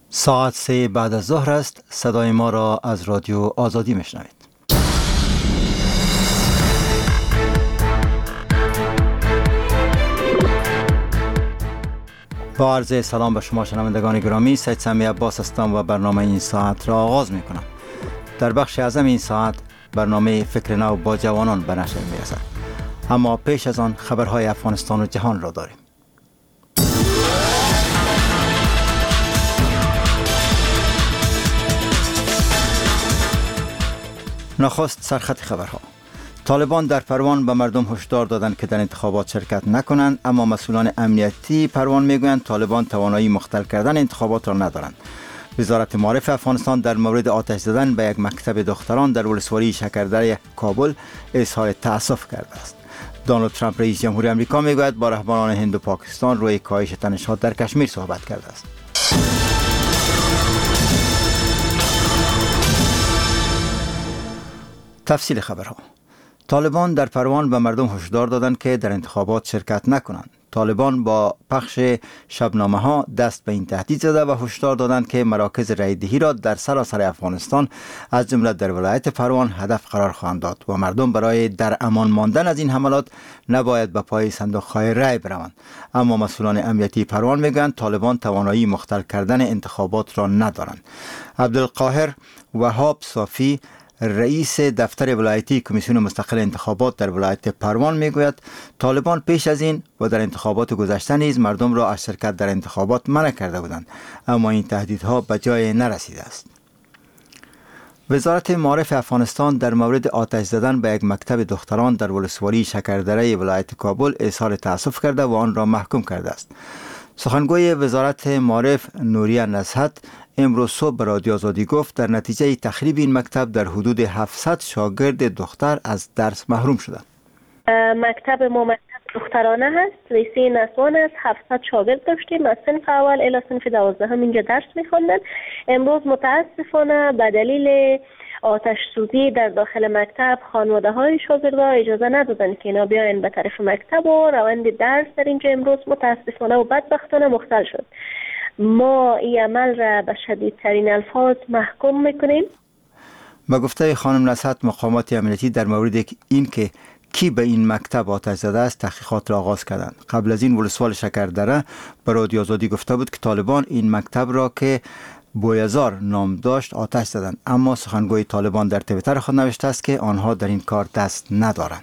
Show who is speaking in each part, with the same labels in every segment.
Speaker 1: ساعت 3 بعد از ظهر است. صدای ما را از رادیو آزادی میشنوید. با عرض سلام به شما شنوندگان گرامی، سید سمی عباس هستم و برنامه این ساعت را آغاز میکنم. در بخش اعظم این ساعت برنامه فکر نو با جوانان به نشر میرسد، اما پیش از آن خبرهای افغانستان و جهان را داریم. نخست سرخط خبرها. طالبان در پروان به مردم هشدار دادند که در انتخابات شرکت نکنند، اما مسئولان امنیتی پروان میگویند طالبان توانایی مختل کردن انتخابات را ندارند. وزارت معارف افغانستان در مورد آتش زدن به یک مکتب دختران در ولسوالی شکردره کابل اظهار تأسف کرده است. دونالد ترامپ رئیس جمهوری آمریکا میگوید با رهبران هند و پاکستان روی کاهش تنش‌ها در کشمیر صحبت کرده است. تفصیل خبرها. طالبان در پروان به مردم هشدار دادند که در انتخابات شرکت نکنند. طالبان با پخش شبنامه ها دست به این تهدید زده و هشدار دادند که مراکز رای دهی را در سراسر افغانستان از جمله در ولایت پروان هدف قرار خواهند داد و مردم برای در امان ماندن از این حملات نباید به پای صندوق‌های رای بروند. اما مسئولان امنیتی پروان میگویند طالبان توانایی مختل کردن انتخابات را ندارند. عبدالقاهر وهاب صافی رئیس دفتر ولایتی کمیسیون مستقل انتخابات در ولایت پروان میگوید طالبان پیش از این و در انتخابات گذشته نیز مردم را از شرکت در انتخابات منع کرده بودند، اما این تهدیدها به جای نرسیده است. وزارت معارف افغانستان در مورد آتش زدن به یک مکتب دختران در ولسوالی شکردره ولایت کابل اظهار تأسف کرده و آن را محکوم کرده است. سخنگوی وزارت معارف نوریه نصحت امروز صبح به رادیو آزادی گفت در نتیجه تخریب این مکتب در حدود 700 شاگرد دختر از درس محروم شدند.
Speaker 2: مکتب ما مکتب دخترانه هست، لیسه نسوان است. 700 شاگرد داشتیم از صنف اول الی صنف 12 اینجا درس می‌خواندن. امروز متاسفانه به دلیل آتش سوزی در داخل مکتب خانواده های شاگردان اجازه ندادن که اینا بیاین به طرف مکتب و روند درس در اینجا امروز متاسفانه و بدبختانه مختل شد. ما این عمل را به شدیدترین الفاظ محکوم میکنیم.
Speaker 1: با گفته خانم نصحت مقامات امنیتی در مورد این که کی به این مکتب آتش زده است تحقیقات را آغاز کردند. قبل از این ولسوال شکردره به رادیو آزادی گفته بود که طالبان این مکتب را که بویزار نام داشت آتش زدند، اما سخنگوی طالبان در توییتر خود نوشته است که آنها در این کار دست ندارند.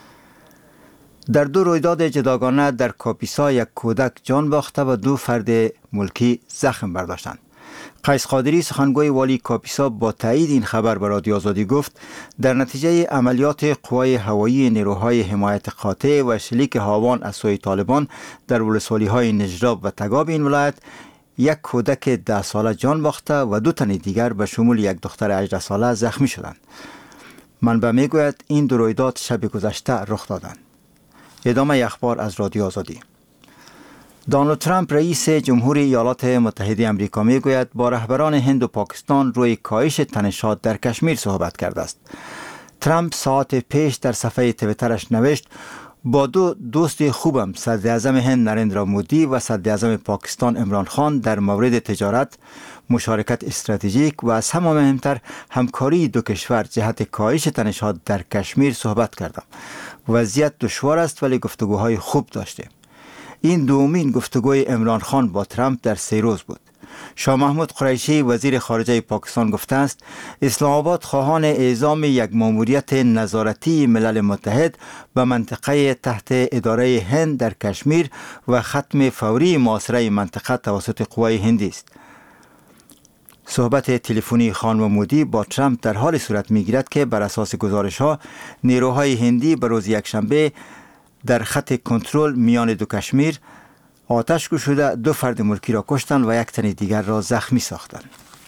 Speaker 1: در دو رویداد جداگانه در کاپیسا یک کودک جان باخته و 2 فرد ملکی زخم برداشتند. قیس قادری سخنگوی والی کاپیسا با تایید این خبر به رادیو آزادی گفت در نتیجه عملیات قوای هوایی نیروهای حمایت قاطع و شلیک هاوان از سوی طالبان در ولسوالی‌های نجراب و تگاب این ولایت یک کودک 10 ساله جان باخته و 2 تن دیگر به شمول یک دختر 18 ساله زخمی شدند. منبع میگوید این دو رویداد شب گذشته رخ دادند. ادامه اخبار از رادیو آزادی. دونالد ترامپ رئیس جمهوری ایالات متحده آمریکا میگوید با رهبران هند و پاکستان روی کاهش تنش‌ها در کشمیر صحبت کرده است. ترامپ ساعت پیش در صفحه توییترش نوشت با 2 دوست خوبم صدر اعظم هند نریندرا مودی و صدر اعظم پاکستان عمران خان در مورد تجارت، مشارکت استراتژیک و از همه مهمتر همکاری دو کشور جهت کاهش تنش‌ها در کشمیر صحبت کردم. وضعیت دشوار است ولی گفتگوهای خوب داشتیم. این دومین گفتگوی عمران خان با ترامپ در 3 روز بود. شاه محمود قریشی وزیر خارجه پاکستان گفته است اسلام آباد خواهان اعزام یک ماموریت نظارتی ملل متحد به منطقه تحت اداره هند در کشمیر و ختم فوری محاصره منطقه توسط قوای هندی است. صحبت تلفنی خانم مودی با ترامپ در حال صورت میگیرد که بر اساس گزارش‌ها نیروهای هندی به روز یکشنبه در خط کنترل میان دو کشمیر آتش گشوده 2 فرد ملکی را کشتند و 1 تن دیگر را زخمی ساختند.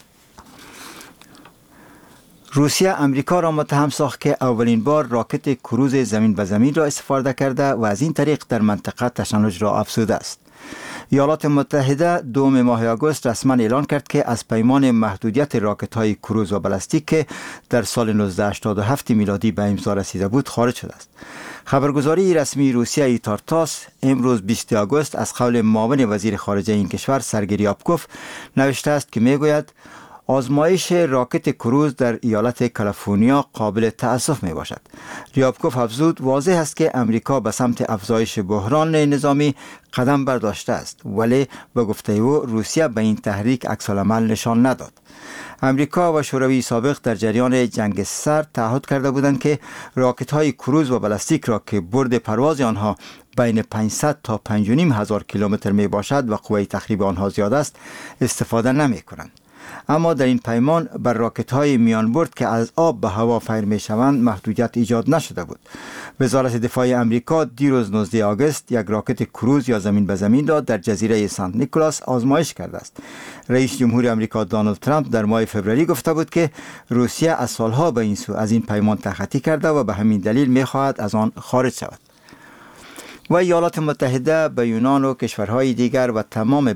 Speaker 1: روسیه امریکا را متهم ساخت که اولین بار راکت کروز زمین به زمین را استفاده کرده و از این طریق در منطقه تشنج را افزوده است. ایالات متحده دوم ماه آگوست رسما اعلان کرد که از پیمان محدودیت راکت‌های کروز و بالستیک که در سال 1987 میلادی به امضا رسیده بود خارج شده است. خبرگزاری رسمی روسیه ایتارتاس امروز 20 آگوست از قول معاون وزیر خارجه این کشور سرگئی ریابکوف نوشته است که میگوید آزمایش راکت کروز در ایالت کالیفرنیا قابل تأسف می باشد. ریابکوف افزود واضح است که امریکا به سمت افزایش بحران نظامی قدم برداشته است، ولی به گفته او روسیه به این تحریک عکس‌العمل نشان نداد. امریکا و شوروی سابق در جریان جنگ سرد تعهد کرده بودند که راکت‌های کروز و بالستیک را که برد پرواز آنها بین 500 تا 5,500 کیلومتر می باشد و قوه تخریب آنها زیاد است استفاده نمی کنند. اما در این پیمان بر راکت‌های میان برد که از آب به هوا فیر می‌شوند محدودیت ایجاد نشده بود. وزارت دفاع امریکا دیروز 19 آگوست یک راکت کروز یا زمین به زمین را در جزیره سنت نیکولاس آزمایش کرده است. رئیس جمهور امریکا دونالد ترامپ در ماه فوریه گفته بود که روسیه از سالها به این سو از این پیمان تخطی کرده و به همین دلیل می‌خواهد از آن خارج شود. و ایالات متحده به یونان و کشورهای دیگر و تمام